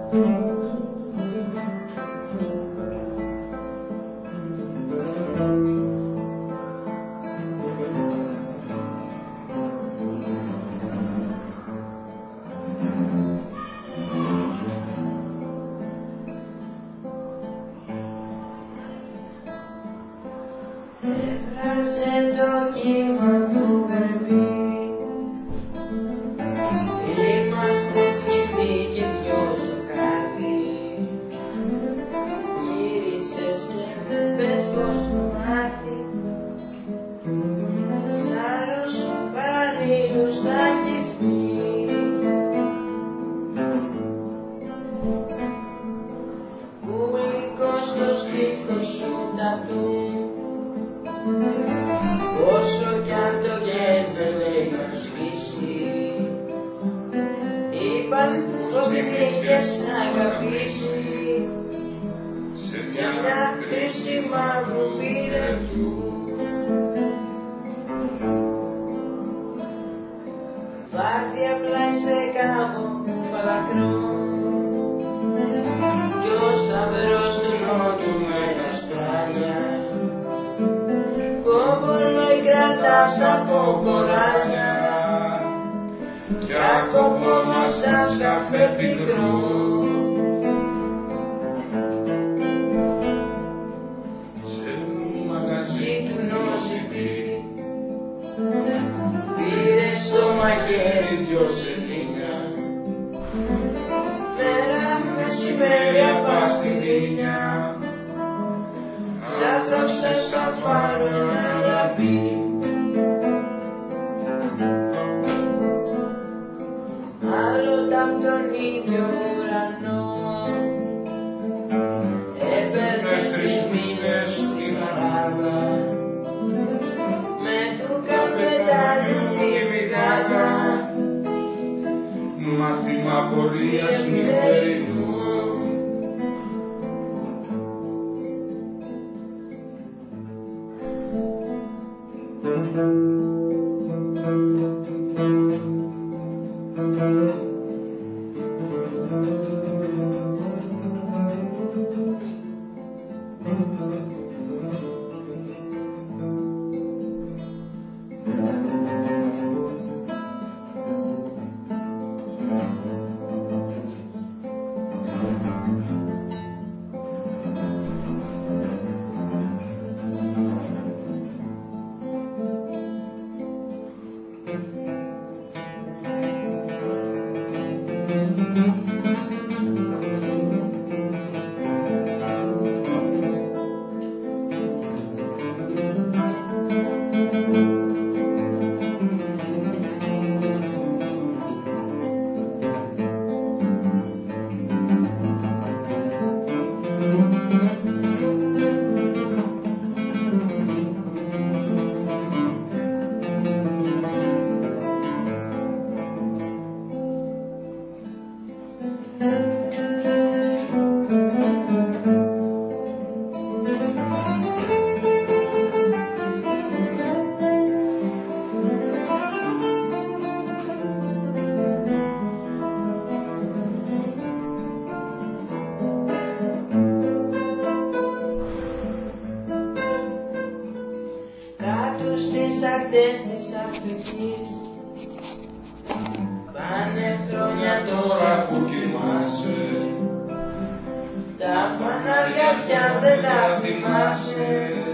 Έβραζε το κύμα του βερβί. Είμαστε σκεφτοί και δυο στο χάρτη. Γύρισες και με πες πως το μάτι σ' άλλους παρήλους θα έχεις πει. Κουλικό στο στήθος σου τατού. Όσο κι αν το γες δεν λέει να σβήσει. Είπαν πως την είχες αγαπήσει σε μια κρίση μαύρου πυρετού. Βάρδια πλάι σε κάμω φαλακρό κι ο σταυρός του νότου με τα στράλια. Κόβολοι κρατάς από κοράλια κι ακόμα σαν σκαφέ πικρό. Σε μαγαζί του νοσηπή πήρες στο μαχαίρι δυο σελήνια. Μέρα μεσημέρι απαστηρίνια σας τράψε σαν φάρο ένα λαπί. Άλλοτε απ' τον ίδιο ουρανό έπαιρνες 3 μήνες στην Αράδα με του καπετάνιου τη βρυγάδα μάθημα πορείας νυχτερινού. Κάτω στις ακτές της Αφρικής πάνε χρόνια τώρα που κοιμάσαι. Τα φανάρια πια δεν τα θυμάσαι.